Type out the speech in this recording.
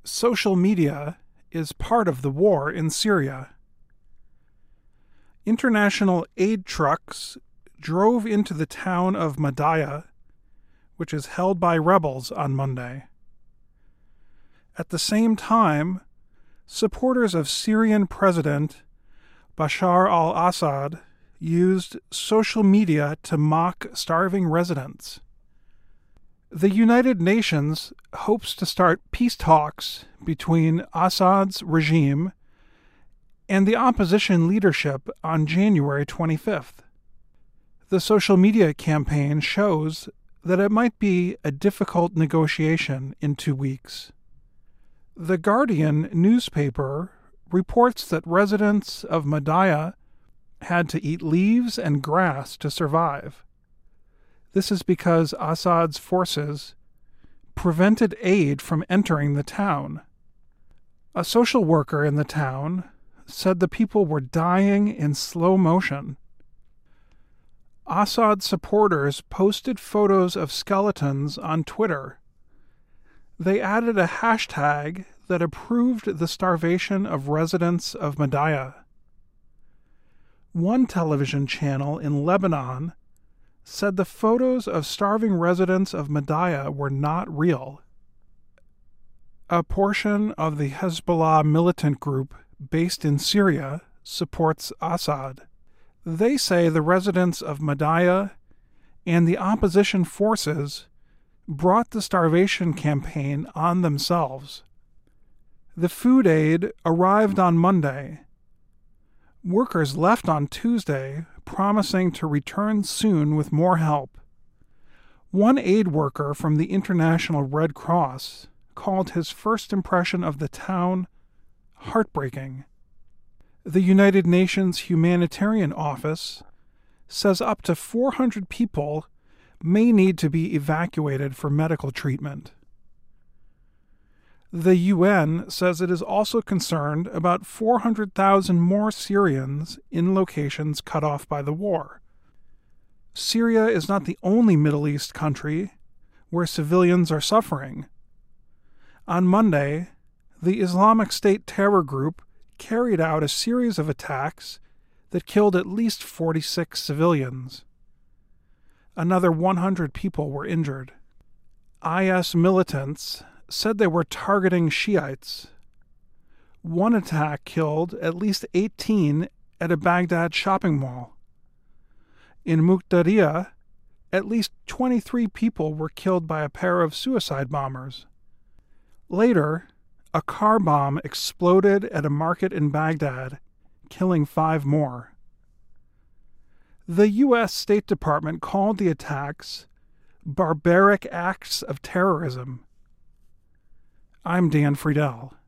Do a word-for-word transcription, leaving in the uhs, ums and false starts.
Social media is part of the war in Syria. International aid trucks drove into the town of Madaya, which is held by rebels, on Monday. At the same time, supporters of Syrian President Bashar al-Assad used social media to mock starving residents. The United Nations hopes to start peace talks between Assad's regime and the opposition leadership on January twenty-fifth. The social media campaign shows that it might be a difficult negotiation in two weeks. The Guardian newspaper reports that residents of Madaya had to eat leaves and grass to survive. This is because Assad's forces prevented aid from entering the town. A social worker in the town said the people were dying in slow motion. Assad supporters posted photos of skeletons on Twitter. They added a hashtag that approved the starvation of residents of Madaya. One television channel in Lebanon said the photos of starving residents of Madaya were not real. A portion of the Hezbollah militant group based in Syria supports Assad. They say the residents of Madaya and the opposition forces brought the starvation campaign on themselves. The food aid arrived on Monday. Workers left on Tuesday, promising to return soon with more help. One aid worker from the International Red Cross called his first impression of the town heartbreaking. The United Nations Humanitarian Office says up to four hundred people may need to be evacuated for medical treatment. The U N says it is also concerned about four hundred thousand more Syrians in locations cut off by the war. Syria is not the only Middle East country where civilians are suffering. On Monday, the Islamic State terror group carried out a series of attacks that killed at least forty-six civilians. Another one hundred people were injured. I S militants said they were targeting Shiites. One attack killed at least eighteen at a Baghdad shopping mall. In Muqtadiya, at least twenty-three people were killed by a pair of suicide bombers. Later, a car bomb exploded at a market in Baghdad, killing five more. The U S State Department called the attacks barbaric acts of terrorism. I'm Dan Friedel.